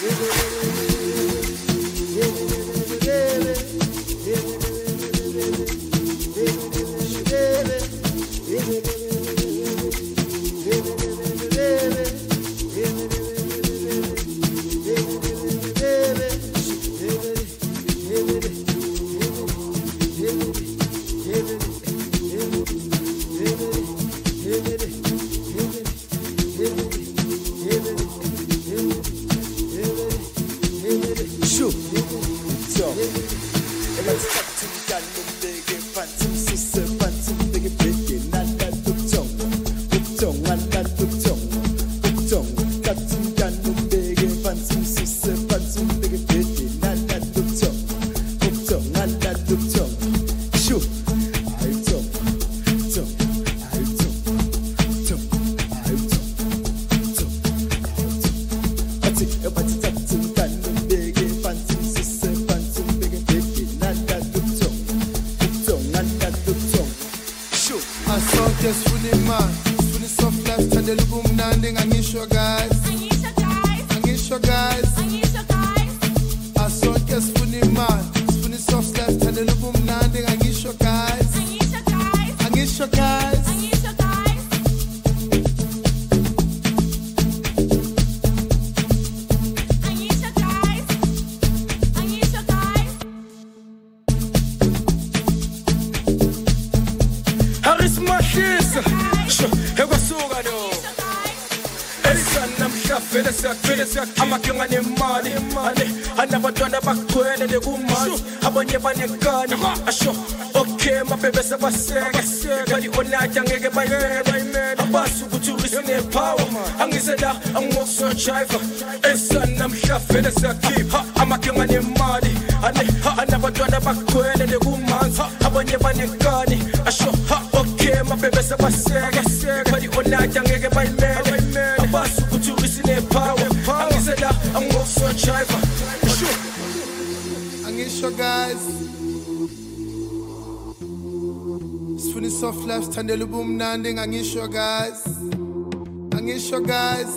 Tandelu boom nanding angisho guys. Angisho guys.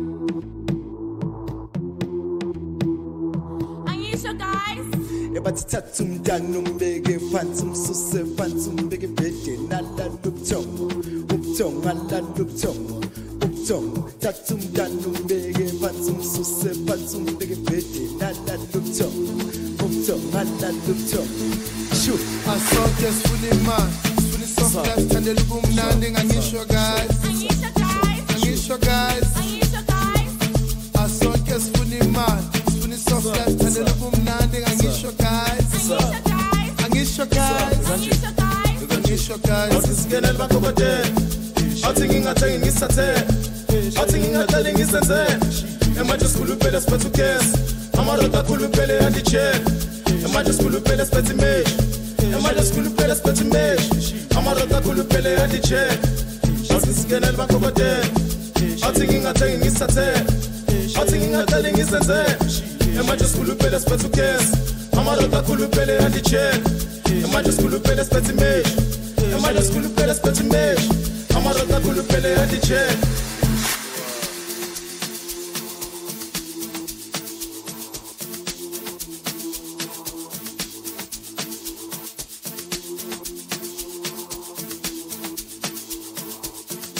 Angisho guys. Ebatitatum danum bege phantom suse phantom bege bege nala luptong. Uptong ala luptong. Uptong tatum danum bege phantom suse phantom bege bege nala luptong. Uptong ala luptong. Shoot. I saw just fully man. Soft left and the boom landing and Anisha guys. Anisha guys. I saw guess funny man. Funny soft left and the boom landing and Anisha guys. Anisha guys. Anisha guys. This girl back over there. I'm thinking I'm telling you something. I'm thinking I'm telling you something. Am I just cool pele spatu kes? Am I rota cool pele at the chair? Am I just cool pele spatu mesh? Am I just cool pele spatu mesh? Amarota kulupele at the chair. This girl back over there. I'm thinking I'm telling you something. I'm thinking I'm telling you something. Am I just kulupele spatu kes? Amarota kulupele at the chair. Am I just kulupele spatu mesh? Am I just kulupele spatu mesh? Amarota kulupele at the chair.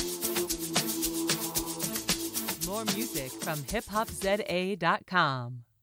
More music from hiphopza.com.